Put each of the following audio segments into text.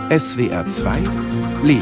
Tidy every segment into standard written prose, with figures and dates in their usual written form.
SWR 2 Leben.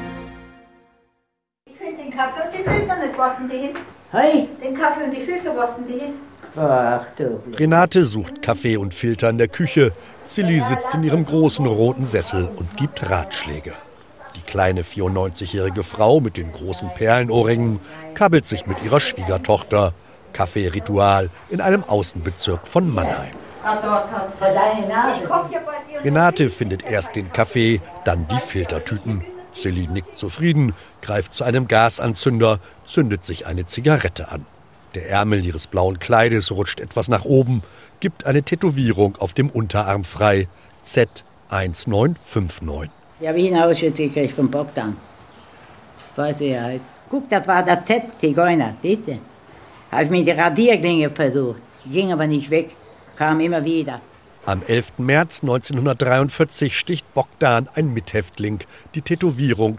Ich finde den Kaffee und die Filter nicht, was sind die hin? Hey. Den Kaffee und die Filter, was sind die hin? Ach du. Renate sucht Kaffee und Filter in der Küche. Zilli sitzt in ihrem großen roten Sessel und gibt Ratschläge. Die kleine 94-jährige Frau mit den großen Perlenohrringen kabbelt sich mit ihrer Schwiegertochter. Kaffeeritual in einem Außenbezirk von Mannheim. Dort hast du deine Nase. Ich koche ja bei dir. Renate findet erst den Kaffee, dann die Filtertüten. Zilli nickt zufrieden, greift zu einem Gasanzünder, zündet sich eine Zigarette an. Der Ärmel ihres blauen Kleides rutscht etwas nach oben, gibt eine Tätowierung auf dem Unterarm frei. Z1959. Ich habe ihn Auschwitz gekriegt vom Bogdan. Weiß wie er heißt. Guck, das war der Zigeuner, siehst du? Habe ich mit der Radierklinge versucht. Ging aber nicht weg, kam immer wieder. Am 11. März 1943 sticht Bogdan, ein Mithäftling, die Tätowierung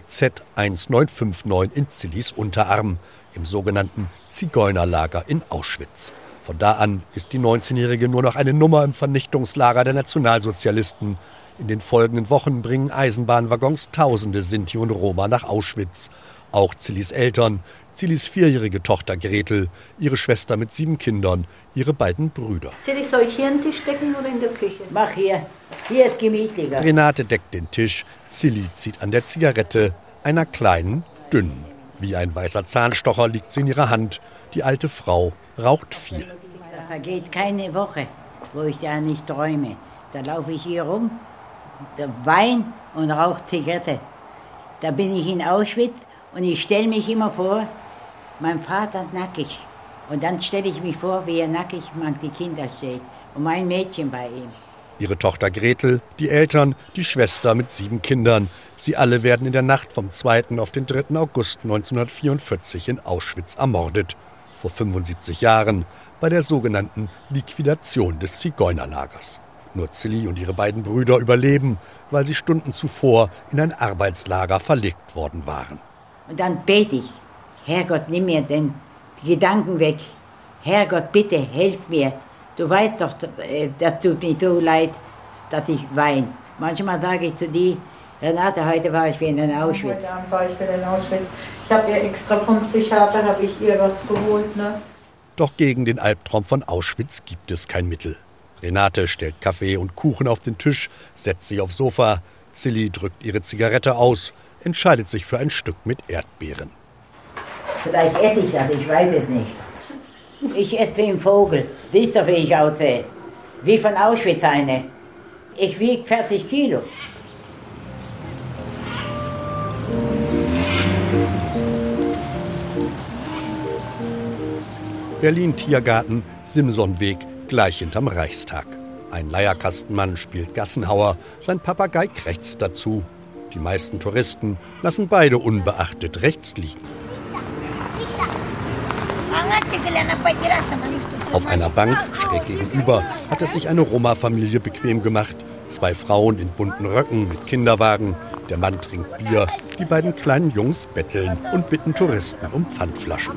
Z1959 in Zillis Unterarm, im sogenannten Zigeunerlager in Auschwitz. Von da an ist die 19-Jährige nur noch eine Nummer im Vernichtungslager der Nationalsozialisten. In den folgenden Wochen bringen Eisenbahnwaggons Tausende Sinti und Roma nach Auschwitz. Auch Zillis Eltern, Zillis 4-jährige Tochter Gretel, ihre Schwester mit 7 Kindern, ihre beiden Brüder. Soll ich hier einen Tisch decken oder in der Küche? Mach hier ist gemütlicher. Renate deckt den Tisch, Zilli zieht an der Zigarette, einer kleinen, dünnen. Wie ein weißer Zahnstocher liegt sie in ihrer Hand. Die alte Frau raucht viel. Da vergeht keine Woche, wo ich da nicht träume. Da laufe ich hier rum, Wein und rauche Zigarette. Da bin ich in Auschwitz und ich stelle mich immer vor, mein Vater nackig. Und dann stelle ich mich vor, wie er nackig mag die Kinder steht und mein Mädchen bei ihm. Ihre Tochter Gretel, die Eltern, die Schwester mit 7 Kindern. Sie alle werden in der Nacht vom 2. auf den 3. August 1944 in Auschwitz ermordet. Vor 75 Jahren bei der sogenannten Liquidation des Zigeunerlagers. Nur Zilli und ihre beiden Brüder überleben, weil sie Stunden zuvor in ein Arbeitslager verlegt worden waren. Und dann bete ich, Herrgott, nimm mir den Gedanken weg. Herrgott, bitte, hilf mir. Du weißt doch, das tut mir so leid, dass ich weine. Manchmal sage ich zu dir, Renate, heute war ich wieder in Auschwitz. Heute Abend war ich wieder in Auschwitz. Ich habe ihr extra vom Psychiater, habe ich ihr was geholt, ne? Doch gegen den Albtraum von Auschwitz gibt es kein Mittel. Renate stellt Kaffee und Kuchen auf den Tisch, setzt sich aufs Sofa. Zilli drückt ihre Zigarette aus, entscheidet sich für ein Stück mit Erdbeeren. Vielleicht esse ich das, ich weiß es nicht. Ich esse wie ein Vogel. Siehst du, wie ich aussehe? Wie von Auschwitz eine. Ich wiege 40 Kilo. Berlin-Tiergarten, Simsonweg, gleich hinterm Reichstag. Ein Leierkastenmann spielt Gassenhauer, sein Papagei krächzt dazu. Die meisten Touristen lassen beide unbeachtet rechts liegen. Auf einer Bank schräg gegenüber hat es sich eine Roma-Familie bequem gemacht. 2 Frauen in bunten Röcken mit Kinderwagen. Der Mann trinkt Bier. Die beiden kleinen Jungs betteln und bitten Touristen um Pfandflaschen.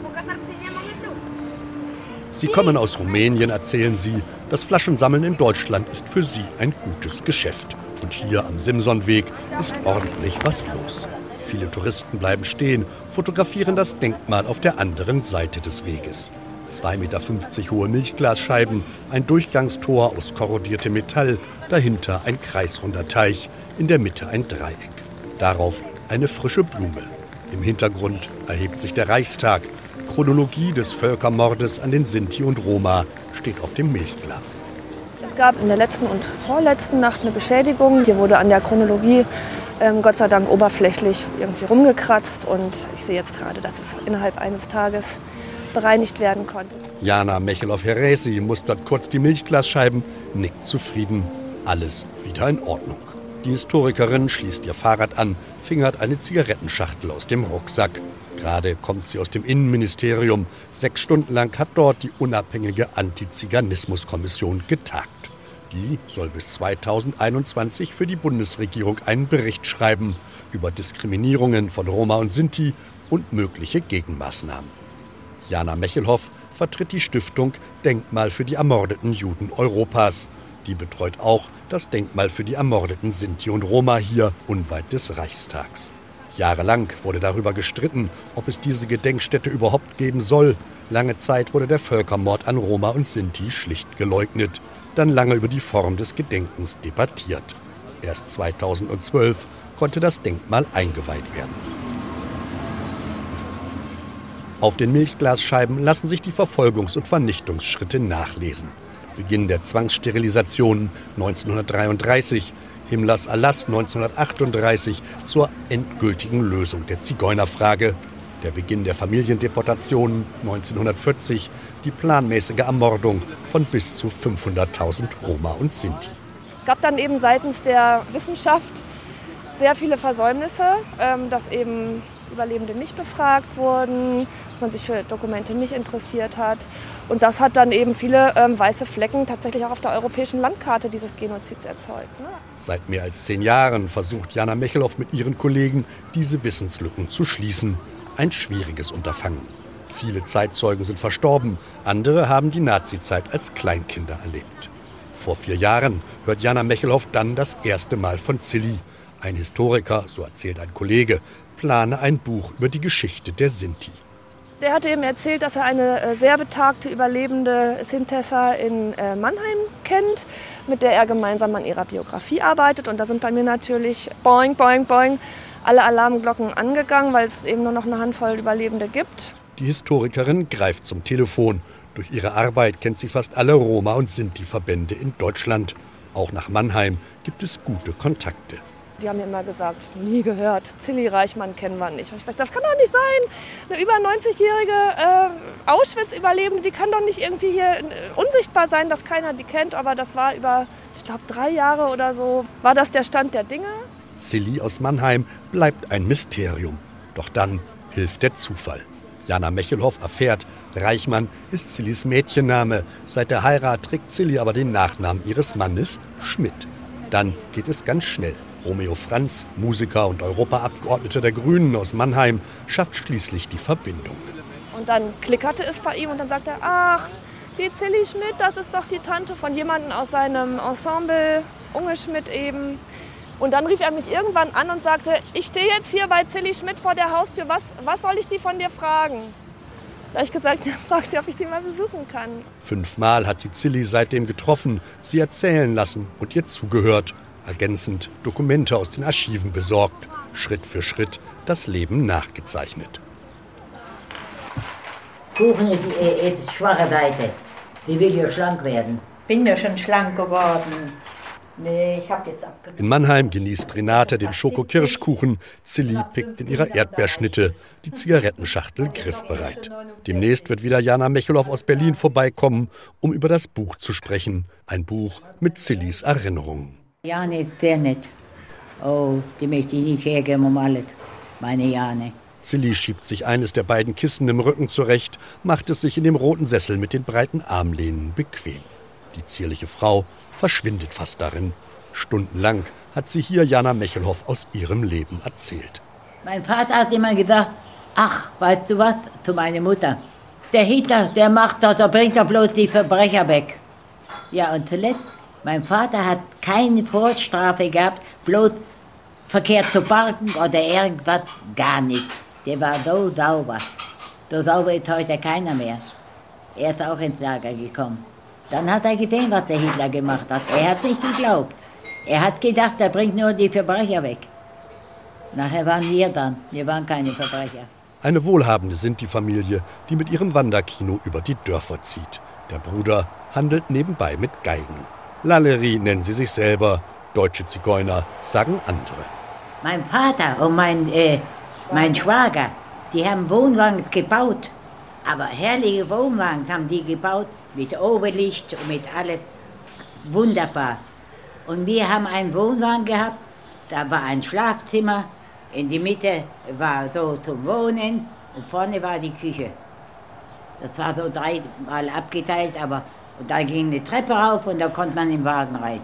Sie kommen aus Rumänien, erzählen sie. Das Flaschensammeln in Deutschland ist für sie ein gutes Geschäft. Und hier am Simsonweg ist ordentlich was los. Viele Touristen bleiben stehen, fotografieren das Denkmal auf der anderen Seite des Weges. 2,50 Meter hohe Milchglasscheiben, ein Durchgangstor aus korrodiertem Metall, dahinter ein kreisrunder Teich, in der Mitte ein Dreieck. Darauf eine frische Blume. Im Hintergrund erhebt sich der Reichstag. Chronologie des Völkermordes an den Sinti und Roma steht auf dem Milchglas. Es gab in der letzten und vorletzten Nacht eine Beschädigung. Hier wurde an der Chronologie Gott sei Dank oberflächlich irgendwie rumgekratzt. Und ich sehe jetzt gerade, dass es innerhalb eines Tages bereinigt werden konnte. Jana Mechelov-Heresi mustert kurz die Milchglasscheiben, nickt zufrieden. Alles wieder in Ordnung. Die Historikerin schließt ihr Fahrrad an, fingert eine Zigarettenschachtel aus dem Rucksack. Gerade kommt sie aus dem Innenministerium. 6 Stunden lang hat dort die unabhängige Antiziganismuskommission getagt. Die soll bis 2021 für die Bundesregierung einen Bericht schreiben über Diskriminierungen von Roma und Sinti und mögliche Gegenmaßnahmen. Jana Mechelhoff vertritt die Stiftung Denkmal für die ermordeten Juden Europas. Die betreut auch das Denkmal für die ermordeten Sinti und Roma hier unweit des Reichstags. Jahrelang wurde darüber gestritten, ob es diese Gedenkstätte überhaupt geben soll. Lange Zeit wurde der Völkermord an Roma und Sinti schlicht geleugnet. Dann lange über die Form des Gedenkens debattiert. Erst 2012 konnte das Denkmal eingeweiht werden. Auf den Milchglasscheiben lassen sich die Verfolgungs- und Vernichtungsschritte nachlesen. Beginn der Zwangssterilisationen 1933, Himmlers Erlass 1938 zur endgültigen Lösung der Zigeunerfrage, der Beginn der Familiendeportationen 1940, die planmäßige Ermordung von bis zu 500.000 Roma und Sinti. Es gab dann eben seitens der Wissenschaft sehr viele Versäumnisse, dass eben Überlebende nicht befragt wurden, dass man sich für Dokumente nicht interessiert hat. Und das hat dann eben viele weiße Flecken tatsächlich auch auf der europäischen Landkarte dieses Genozids erzeugt. Ne? Seit mehr als 10 Jahren versucht Jana Mechelhoff mit ihren Kollegen, diese Wissenslücken zu schließen. Ein schwieriges Unterfangen. Viele Zeitzeugen sind verstorben, andere haben die Nazizeit als Kleinkinder erlebt. Vor 4 Jahren hört Jana Mechelhoff dann das erste Mal von Zilli. Ein Historiker, so erzählt ein Kollege, plane ein Buch über die Geschichte der Sinti. Der hatte ihm erzählt, dass er eine sehr betagte überlebende Sintesa in Mannheim kennt, mit der er gemeinsam an ihrer Biografie arbeitet. Und da sind bei mir natürlich boing, boing, boing alle Alarmglocken angegangen, weil es eben nur noch eine Handvoll Überlebende gibt. Die Historikerin greift zum Telefon. Durch ihre Arbeit kennt sie fast alle Roma- und Sinti-Verbände in Deutschland. Auch nach Mannheim gibt es gute Kontakte. Die haben mir immer gesagt, nie gehört, Zilli Reichmann kennen wir nicht. Und ich sage, das kann doch nicht sein. Eine über 90-jährige Auschwitz-Überlebende, die kann doch nicht irgendwie hier unsichtbar sein, dass keiner die kennt. Aber das war über, ich glaube, 3 Jahre oder so, war das der Stand der Dinge. Zilli aus Mannheim bleibt ein Mysterium. Doch dann hilft der Zufall. Jana Mechelhoff erfährt, Reichmann ist Zillis Mädchenname. Seit der Heirat trägt Zilli aber den Nachnamen ihres Mannes, Schmidt. Dann geht es ganz schnell. Romeo Franz, Musiker und Europaabgeordneter der Grünen aus Mannheim, schafft schließlich die Verbindung. Und dann klickerte es bei ihm und dann sagt er, ach, die Zilli Schmidt, das ist doch die Tante von jemandem aus seinem Ensemble, Unge Schmidt eben. Und dann rief er mich irgendwann an und sagte, ich stehe jetzt hier bei Zilli Schmidt vor der Haustür, was soll ich die von dir fragen? Da habe ich gesagt, frag sie, ob ich sie mal besuchen kann. 5-mal hat sie Zilli seitdem getroffen, sie erzählen lassen und ihr zugehört. Ergänzend Dokumente aus den Archiven besorgt, Schritt für Schritt das Leben nachgezeichnet. Kuchen ist schwache Seite. Die will ja schlank werden. Bin ja schon schlank geworden. Nee, ich habe jetzt abgenommen. In Mannheim genießt Renate den Schoko-Kirschkuchen. Zilli pickt in ihrer Erdbeerschnitte, die Zigarettenschachtel griffbereit. Demnächst wird wieder Jana Mechelhoff aus Berlin vorbeikommen, um über das Buch zu sprechen. Ein Buch mit Zillis Erinnerungen. Jane ist sehr nett. Oh, die möchte ich nicht hergeben um alles, meine Jane. Zilli schiebt sich eines der beiden Kissen im Rücken zurecht, macht es sich in dem roten Sessel mit den breiten Armlehnen bequem. Die zierliche Frau verschwindet fast darin. Stundenlang hat sie hier Jana Mechelhoff aus ihrem Leben erzählt. Mein Vater hat immer gesagt, ach, weißt du was, zu meiner Mutter. Der Hitler, der macht doch, der bringt doch bloß die Verbrecher weg. Ja, und zuletzt, mein Vater hat keine Vorstrafe gehabt, bloß verkehrt zu parken oder irgendwas, gar nicht. Der war so sauber. So sauber ist heute keiner mehr. Er ist auch ins Lager gekommen. Dann hat er gesehen, was der Hitler gemacht hat. Er hat nicht geglaubt. Er hat gedacht, er bringt nur die Verbrecher weg. Nachher waren wir dann. Wir waren keine Verbrecher. Eine wohlhabende Sinti-Familie, die mit ihrem Wanderkino über die Dörfer zieht. Der Bruder handelt nebenbei mit Geigen. Lallerie nennen sie sich selber. Deutsche Zigeuner sagen andere. Mein Vater und mein Schwager, die haben Wohnwagen gebaut. Aber herrliche Wohnwagen haben die gebaut, mit Oberlicht und mit alles. Wunderbar. Und wir haben einen Wohnwagen gehabt, da war ein Schlafzimmer, in die Mitte war so zum Wohnen und vorne war die Küche. Das war so 3-mal abgeteilt, aber und da ging eine Treppe rauf und da konnte man im Wagen rein.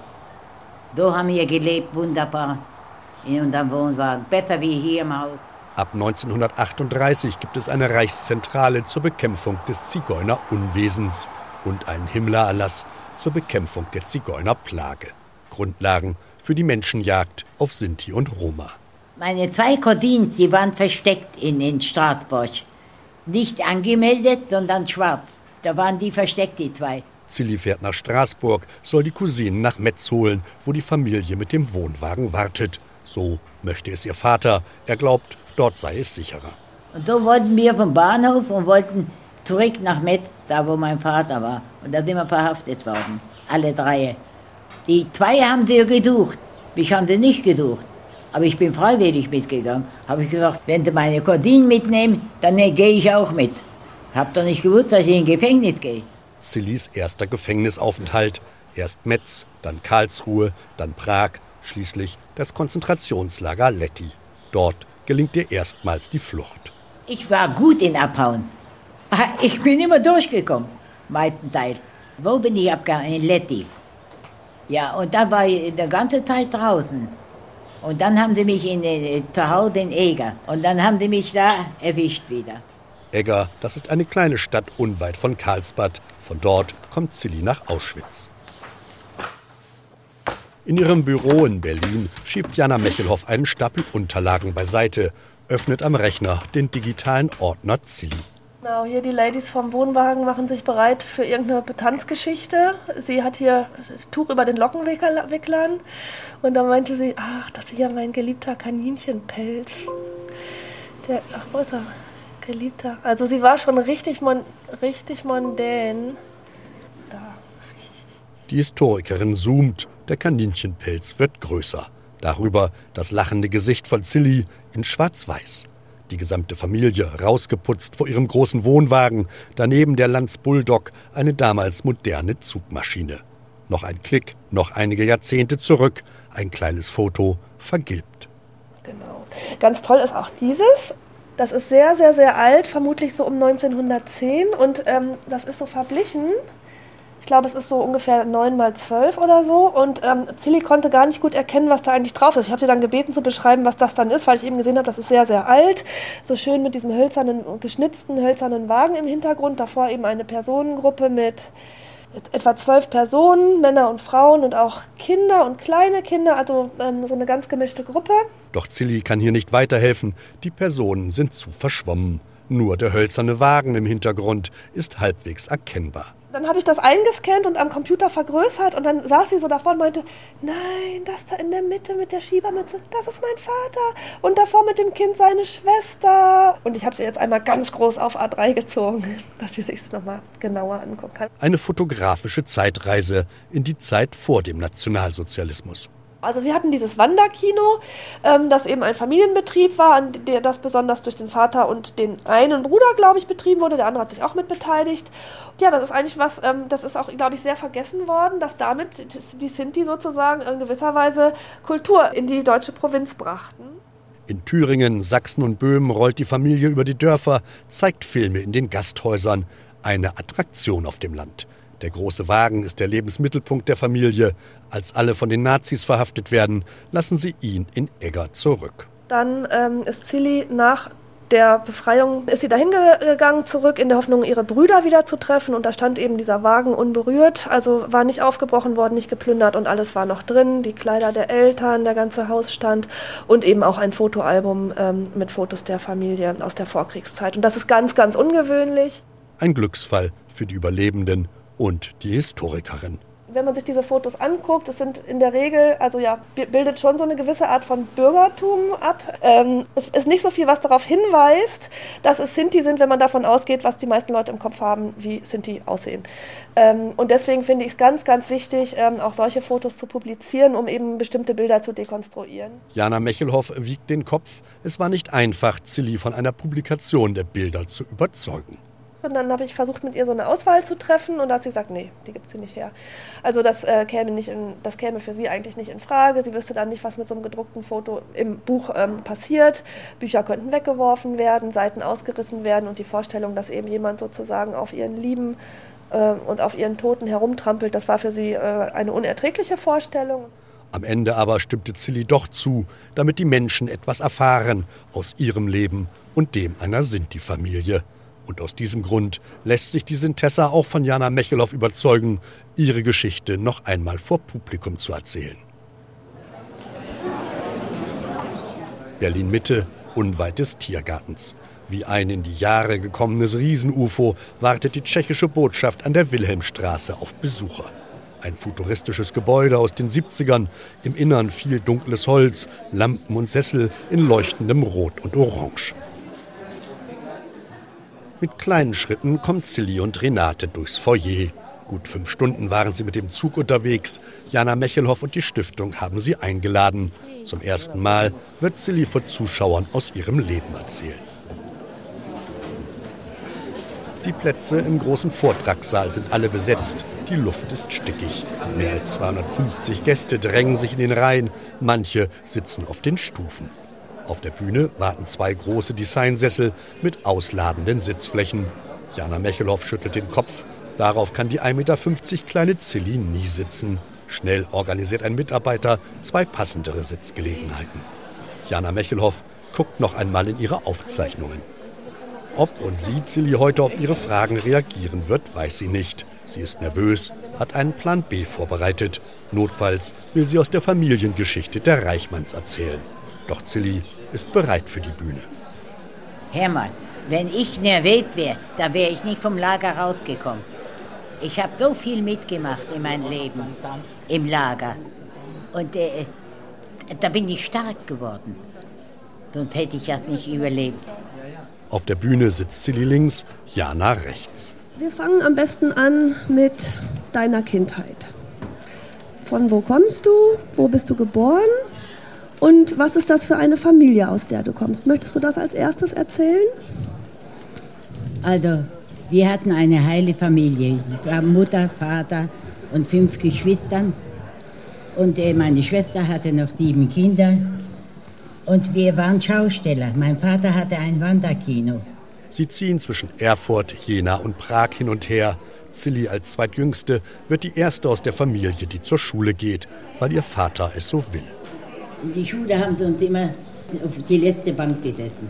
So haben wir gelebt, wunderbar, in unserem Wohnwagen, besser wie hier im Haus. Ab 1938 gibt es eine Reichszentrale zur Bekämpfung des Zigeunerunwesens. und einen Himmlererlass zur Bekämpfung der Zigeunerplage. Grundlagen für die Menschenjagd auf Sinti und Roma. Meine 2 Cousins, die waren versteckt in Straßburg. Nicht angemeldet, sondern schwarz. Da waren die versteckt, die 2. Zilli fährt nach Straßburg, soll die Cousinen nach Metz holen, wo die Familie mit dem Wohnwagen wartet. So möchte es ihr Vater. Er glaubt, dort sei es sicherer. Und so wollten wir vom Bahnhof und wollten zurück nach Metz, da wo mein Vater war. Und da sind wir verhaftet worden, alle 3. Die 2 haben sie gesucht, mich haben sie nicht gesucht. Aber ich bin freiwillig mitgegangen. Habe ich gesagt, wenn sie meine Cousinen mitnehmen, dann gehe ich auch mit. Hab doch nicht gewusst, dass ich in Gefängnis gehe. Zillis erster Gefängnisaufenthalt. Erst Metz, dann Karlsruhe, dann Prag, schließlich das Konzentrationslager Letti. Dort gelingt ihr erstmals die Flucht. Ich war gut in Abhauen. Ich bin immer durchgekommen, meisten Teil. Wo bin ich abgehauen? In Letti. Ja, und da war ich die ganze Zeit draußen. Und dann haben sie mich zu Hause in Eger. Und dann haben sie mich da erwischt wieder. Egger, das ist eine kleine Stadt unweit von Karlsbad. Von dort kommt Zilli nach Auschwitz. In ihrem Büro in Berlin schiebt Jana Mechelhoff einen Stapel Unterlagen beiseite, öffnet am Rechner den digitalen Ordner Zilli. Genau, hier die Ladies vom Wohnwagen machen sich bereit für irgendeine Tanzgeschichte. Sie hat hier Tuch über den Lockenwicklern und dann meinte sie, ach, das ist ja mein geliebter Kaninchenpelz. Wo ist er? Geliebter. Also sie war schon richtig mondän. Da. Die Historikerin zoomt, der Kaninchenpelz wird größer. Darüber das lachende Gesicht von Zilli in schwarz-weiß. Die gesamte Familie rausgeputzt vor ihrem großen Wohnwagen, daneben der Lanz Bulldog, eine damals moderne Zugmaschine. Noch ein Klick, noch einige Jahrzehnte zurück, ein kleines Foto, vergilbt. Genau. Ganz toll ist auch dieses. Das ist sehr, sehr, sehr alt, vermutlich so um 1910 und das ist so verblichen. Ich glaube, es ist so ungefähr 9x12 oder so. Und Zilli konnte gar nicht gut erkennen, was da eigentlich drauf ist. Ich habe sie dann gebeten zu beschreiben, was das dann ist, weil ich eben gesehen habe, das ist sehr, sehr alt. So schön mit diesem geschnitzten hölzernen Wagen im Hintergrund. Davor eben eine Personengruppe mit etwa 12 Personen, Männer und Frauen und auch Kinder und kleine Kinder. Also so eine ganz gemischte Gruppe. Doch Zilli kann hier nicht weiterhelfen. Die Personen sind zu verschwommen. Nur der hölzerne Wagen im Hintergrund ist halbwegs erkennbar. Dann habe ich das eingescannt und am Computer vergrößert und dann saß sie so davor und meinte, nein, das da in der Mitte mit der Schiebermütze, das ist mein Vater und davor mit dem Kind seine Schwester. Und ich habe sie jetzt einmal ganz groß auf A3 gezogen, dass sie sich es nochmal genauer angucken kann. Eine fotografische Zeitreise in die Zeit vor dem Nationalsozialismus. Also sie hatten dieses Wanderkino, das eben ein Familienbetrieb war, das besonders durch den Vater und den einen Bruder, glaube ich, betrieben wurde. Der andere hat sich auch mit beteiligt. Ja, das ist eigentlich was, das ist auch, glaube ich, sehr vergessen worden, dass damit die Sinti sozusagen in gewisser Weise Kultur in die deutsche Provinz brachten. In Thüringen, Sachsen und Böhmen rollt die Familie über die Dörfer, zeigt Filme in den Gasthäusern. Eine Attraktion auf dem Land. Der große Wagen ist der Lebensmittelpunkt der Familie. Als alle von den Nazis verhaftet werden, lassen sie ihn in Egger zurück. Dann ist Zilli nach der Befreiung, ist sie dahin gegangen zurück, in der Hoffnung, ihre Brüder wieder zu treffen. Und da stand eben dieser Wagen unberührt, also war nicht aufgebrochen worden, nicht geplündert und alles war noch drin. Die Kleider der Eltern, der ganze Hausstand und eben auch ein Fotoalbum mit Fotos der Familie aus der Vorkriegszeit. Und das ist ganz, ganz ungewöhnlich. Ein Glücksfall für die Überlebenden und die Historikerin. Wenn man sich diese Fotos anguckt, das sind in der Regel, also ja, bildet schon so eine gewisse Art von Bürgertum ab. Es ist nicht so viel, was darauf hinweist, dass es Sinti sind, wenn man davon ausgeht, was die meisten Leute im Kopf haben, wie Sinti aussehen. Und deswegen finde ich es ganz, ganz wichtig, auch solche Fotos zu publizieren, um eben bestimmte Bilder zu dekonstruieren. Jana Mechelhoff wiegt den Kopf. Es war nicht einfach, Zilli von einer Publikation der Bilder zu überzeugen. Und dann habe ich versucht, mit ihr so eine Auswahl zu treffen und da hat sie gesagt, nee, die gibt sie nicht her. Also das käme für sie eigentlich nicht in Frage. Sie wüsste dann nicht, was mit so einem gedruckten Foto im Buch passiert. Bücher könnten weggeworfen werden, Seiten ausgerissen werden und die Vorstellung, dass eben jemand sozusagen auf ihren Lieben und auf ihren Toten herumtrampelt, das war für sie eine unerträgliche Vorstellung. Am Ende aber stimmte Zilli doch zu, damit die Menschen etwas erfahren aus ihrem Leben und dem einer Sinti-Familie. Und aus diesem Grund lässt sich die Sintessa auch von Jana Mechelhoff überzeugen, ihre Geschichte noch einmal vor Publikum zu erzählen. Berlin-Mitte, unweit des Tiergartens. Wie ein in die Jahre gekommenes Riesen-UFO wartet die tschechische Botschaft an der Wilhelmstraße auf Besucher. Ein futuristisches Gebäude aus den 70ern, im Innern viel dunkles Holz, Lampen und Sessel in leuchtendem Rot und Orange. Mit kleinen Schritten kommen Zilli und Renate durchs Foyer. Gut 5 Stunden waren sie mit dem Zug unterwegs. Jana Mechelhoff und die Stiftung haben sie eingeladen. Zum ersten Mal wird Zilli vor Zuschauern aus ihrem Leben erzählen. Die Plätze im großen Vortragssaal sind alle besetzt. Die Luft ist stickig. Mehr als 250 Gäste drängen sich in den Reihen. Manche sitzen auf den Stufen. Auf der Bühne warten 2 große Designsessel mit ausladenden Sitzflächen. Jana Mechelhoff schüttelt den Kopf. Darauf kann die 1,50 Meter kleine Zilli nie sitzen. Schnell organisiert ein Mitarbeiter 2 passendere Sitzgelegenheiten. Jana Mechelhoff guckt noch einmal in ihre Aufzeichnungen. Ob und wie Zilli heute auf ihre Fragen reagieren wird, weiß sie nicht. Sie ist nervös, hat einen Plan B vorbereitet. Notfalls will sie aus der Familiengeschichte der Reichmanns erzählen. Doch Zilli ist bereit für die Bühne. Hermann, wenn ich nervös wäre, da wäre ich nicht vom Lager rausgekommen. Ich habe so viel mitgemacht in meinem Leben, im Lager. Und da bin ich stark geworden. Sonst hätte ich das nicht überlebt. Auf der Bühne sitzt Zilli links, Jana rechts. Wir fangen am besten an mit deiner Kindheit. Von wo kommst du? Wo bist du geboren? Und was ist das für eine Familie, aus der du kommst? Möchtest du das als erstes erzählen? Also, wir hatten eine heile Familie. Ich war Mutter, Vater und 5 Geschwistern. Und meine Schwester hatte noch 7 Kinder. Und wir waren Schausteller. Mein Vater hatte ein Wanderkino. Sie ziehen zwischen Erfurt, Jena und Prag hin und her. Zilli als Zweitjüngste wird die erste aus der Familie, die zur Schule geht, weil ihr Vater es so will. In die Schule haben sie uns immer auf die letzte Bank gesessen.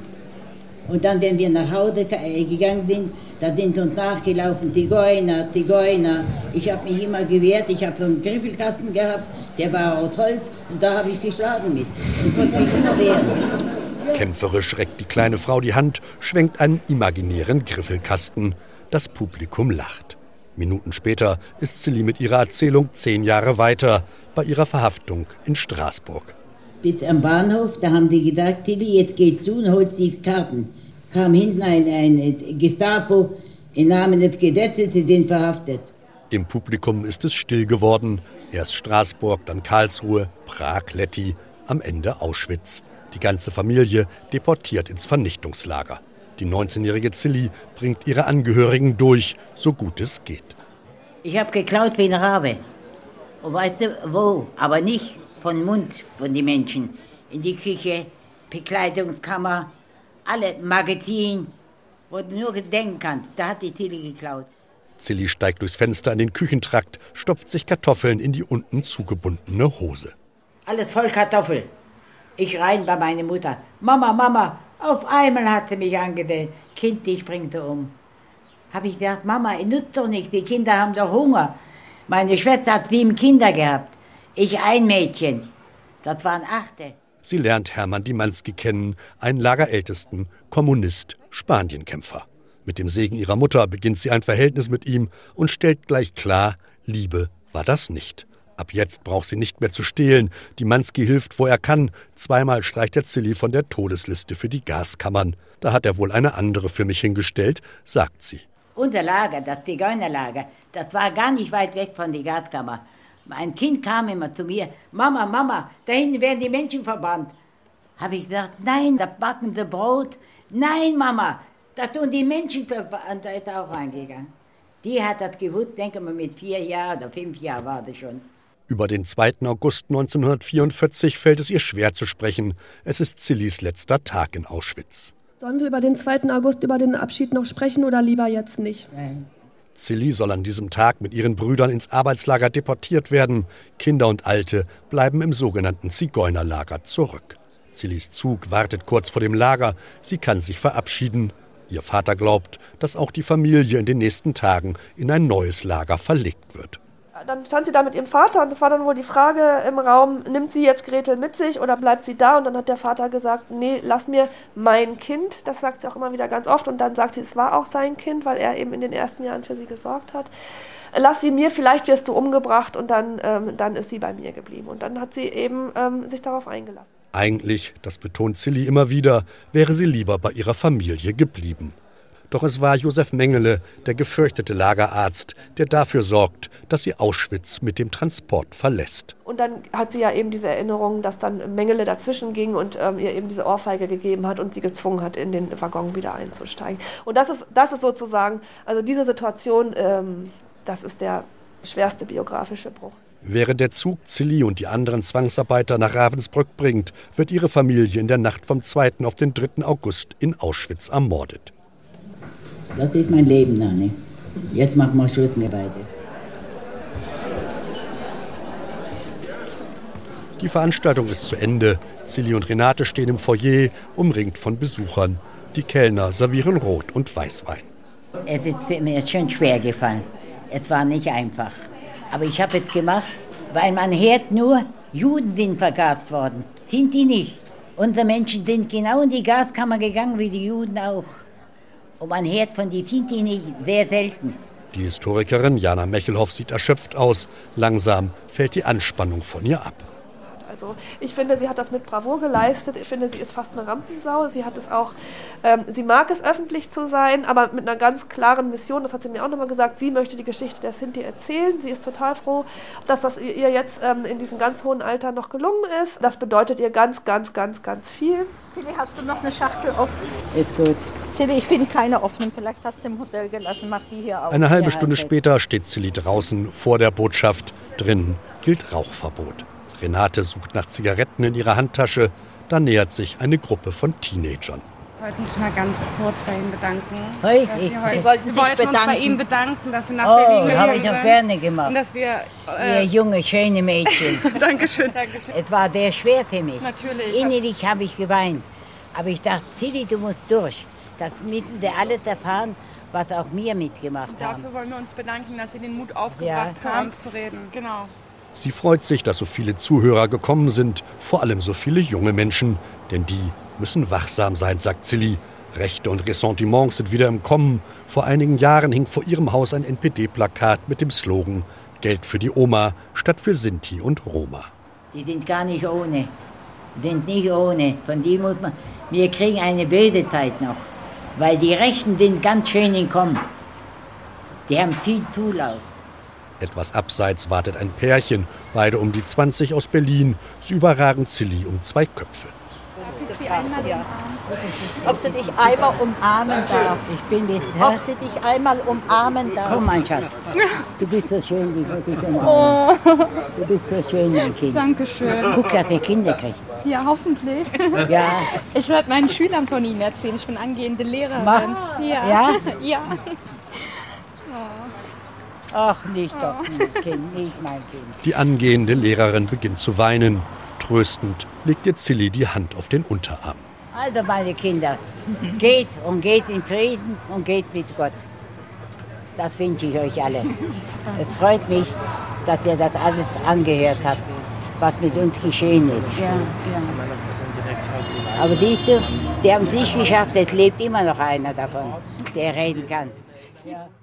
Und dann, wenn wir nach Hause gegangen sind, da sind sie uns nachgelaufen, Zigeuner, Zigeuner. Ich habe mich immer gewehrt, ich habe so einen Griffelkasten gehabt, der war aus Holz und da habe ich geschlagen mit. Ich konnte mich immer wehren. Kämpferisch reckt die kleine Frau die Hand, schwenkt einen imaginären Griffelkasten. Das Publikum lacht. Minuten später ist Zilli mit ihrer Erzählung 10 Jahre weiter, bei ihrer Verhaftung in Straßburg. Bis am Bahnhof, da haben die gesagt, Tilly, jetzt gehst du und holst die Karten. Kam hinten ein Gestapo, im Namen des Gesetzes, sie sind verhaftet. Im Publikum ist es still geworden. Erst Straßburg, dann Karlsruhe, Prag, Letti, am Ende Auschwitz. Die ganze Familie deportiert ins Vernichtungslager. Die 19-jährige Zilli bringt ihre Angehörigen durch, so gut es geht. Ich habe geklaut wie ein Rabe. Und weißt du, wo? Aber nicht von Mund von den Menschen. In die Küche, Bekleidungskammer, alle Magazin, wo du nur denken kannst. Da hat die Tilly geklaut. Zilli steigt durchs Fenster in den Küchentrakt, stopft sich Kartoffeln in die unten zugebundene Hose. Alles voll Kartoffel. Ich rein bei meiner Mutter. Mama, Mama, auf einmal hat sie mich angedreht. Kind, ich bring sie um. Habe ich gesagt, Mama, ich nutzt doch nichts, die Kinder haben doch Hunger. Meine Schwester hat 7 Kinder gehabt. Ich ein Mädchen. Das waren 8. Sie lernt Hermann Dimanski kennen, einen Lagerältesten, Kommunist, Spanienkämpfer. Mit dem Segen ihrer Mutter beginnt sie ein Verhältnis mit ihm und stellt gleich klar, Liebe war das nicht. Ab jetzt braucht sie nicht mehr zu stehlen. Dimanski hilft, wo er kann. 2-mal streicht er Zilli von der Todesliste für die Gaskammern. Da hat er wohl eine andere für mich hingestellt, sagt sie. Unser Lager, das Zigeunerlager, das war gar nicht weit weg von der Gaskammer. Ein Kind kam immer zu mir, Mama, Mama, da hinten werden die Menschen verbannt. Habe ich gesagt, nein, da backen sie Brot. Nein, Mama, da tun die Menschen verbannt. Da ist er auch reingegangen. Die hat das gewusst, denke mal, mit 4 Jahren oder 5 Jahren war das schon. Über den 2. August 1944 fällt es ihr schwer zu sprechen. Es ist Zillis letzter Tag in Auschwitz. Sollen wir über den 2. August, über den Abschied noch sprechen oder lieber jetzt nicht? Nein. Zilli soll an diesem Tag mit ihren Brüdern ins Arbeitslager deportiert werden. Kinder und Alte bleiben im sogenannten Zigeunerlager zurück. Zillis Zug wartet kurz vor dem Lager. Sie kann sich verabschieden. Ihr Vater glaubt, dass auch die Familie in den nächsten Tagen in ein neues Lager verlegt wird. Dann stand sie da mit ihrem Vater und es war dann wohl die Frage im Raum, nimmt sie jetzt Gretel mit sich oder bleibt sie da? Und dann hat der Vater gesagt, nee, lass mir mein Kind. Das sagt sie auch immer wieder ganz oft. Und dann sagt sie, es war auch sein Kind, weil er eben in den ersten Jahren für sie gesorgt hat. Lass sie mir, vielleicht wirst du umgebracht. Und dann ist sie bei mir geblieben. Und dann hat sie eben sich darauf eingelassen. Eigentlich, das betont Zilli immer wieder, wäre sie lieber bei ihrer Familie geblieben. Doch es war Josef Mengele, der gefürchtete Lagerarzt, der dafür sorgt, dass sie Auschwitz mit dem Transport verlässt. Und dann hat sie ja eben diese Erinnerung, dass dann Mengele dazwischen ging und ihr eben diese Ohrfeige gegeben hat und sie gezwungen hat, in den Waggon wieder einzusteigen. Und das ist sozusagen, also diese Situation, das ist der schwerste biografische Bruch. Während der Zug Zilli und die anderen Zwangsarbeiter nach Ravensbrück bringt, wird ihre Familie in der Nacht vom 2. auf den 3. August in Auschwitz ermordet. Das ist mein Leben, Nanni. Jetzt machen wir Schluss mit beide. Die Veranstaltung ist zu Ende. Zilli und Renate stehen im Foyer, umringt von Besuchern. Die Kellner servieren Rot- und Weißwein. Es ist mir schon schwer gefallen. Es war nicht einfach. Aber ich habe es gemacht, weil man hört nur, Juden sind vergast worden. Sind die nicht. Unsere Menschen sind genau in die Gaskammer gegangen, wie die Juden auch. Und man hört von die sind die nicht, sehr selten. Die Historikerin Jana Mechelhoff sieht erschöpft aus. Langsam fällt die Anspannung von ihr ab. Also ich finde, sie hat das mit Bravour geleistet. Ich finde, sie ist fast eine Rampensau. Sie hat es auch, sie mag es, öffentlich zu sein, aber mit einer ganz klaren Mission. Das hat sie mir auch nochmal gesagt. Sie möchte die Geschichte der Sinti erzählen. Sie ist total froh, dass das ihr jetzt in diesem ganz hohen Alter noch gelungen ist. Das bedeutet ihr ganz, ganz, ganz, ganz viel. Tilly, hast du noch eine Schachtel offen? Ist gut. Tilly, ich finde keine offenen. Vielleicht hast du im Hotel gelassen. Mach die hier auf. Eine halbe Stunde später steht Zilli draußen vor der Botschaft. Drinnen gilt Rauchverbot. Renate sucht nach Zigaretten in ihrer Handtasche. Da nähert sich eine Gruppe von Teenagern. Ich wollte mich mal ganz kurz bei Ihnen bedanken. Sie wollten Wir sich wollten uns bedanken. bei Ihnen bedanken, dass Sie nach Berlin gekommen habe ich auch gerne gemacht. Und dass wir... Ihr junge, schöne Mädchen. Dankeschön. Dankeschön. Es war sehr schwer für mich. Natürlich. Innerlich habe ich geweint. Aber ich dachte, Zilli, du musst durch. Das müssen sie alles erfahren, was auch wir mitgemacht haben. Dafür wollen wir uns bedanken, dass Sie den Mut aufgebracht haben, uns zu reden. Genau. Sie freut sich, dass so viele Zuhörer gekommen sind, vor allem so viele junge Menschen. Denn die müssen wachsam sein, sagt Zilli. Rechte und Ressentiments sind wieder im Kommen. Vor einigen Jahren hing vor ihrem Haus ein NPD-Plakat mit dem Slogan Geld für die Oma statt für Sinti und Roma. Die sind gar nicht ohne. Die sind nicht ohne. Von die muss man... Wir kriegen eine böse Zeit noch. Weil die Rechten sind ganz schön im Kommen. Die haben viel Zulauf. Etwas abseits wartet ein Pärchen, beide um die 20 aus Berlin. Sie überragen Zilli um 2 Köpfe. Ob sie dich einmal umarmen darf. Ich bin mit... Ob sie dich einmal umarmen darf. Komm, mein Schatz. Du bist so schön, wie ich dich umarmen. Du bist so schön, mein Kind. Dankeschön. Guck, dass ihr Kinder kriegt. Ja, hoffentlich. Ja. Ich werde meinen Schülern von Ihnen erzählen. Ich bin angehende Lehrerin. Mach. Ja. Ja? Ja. Ach, nicht doch, Kind, nicht mein Kind. Die angehende Lehrerin beginnt zu weinen. Tröstend legt ihr Zilli die Hand auf den Unterarm. Also, meine Kinder, geht und geht in Frieden und geht mit Gott. Das wünsche ich euch alle. Es freut mich, dass ihr das alles angehört habt, was mit uns geschehen ist. Ja, ja. Aber siehst du, die haben es nicht geschafft, es lebt immer noch einer davon, der reden kann. Ja.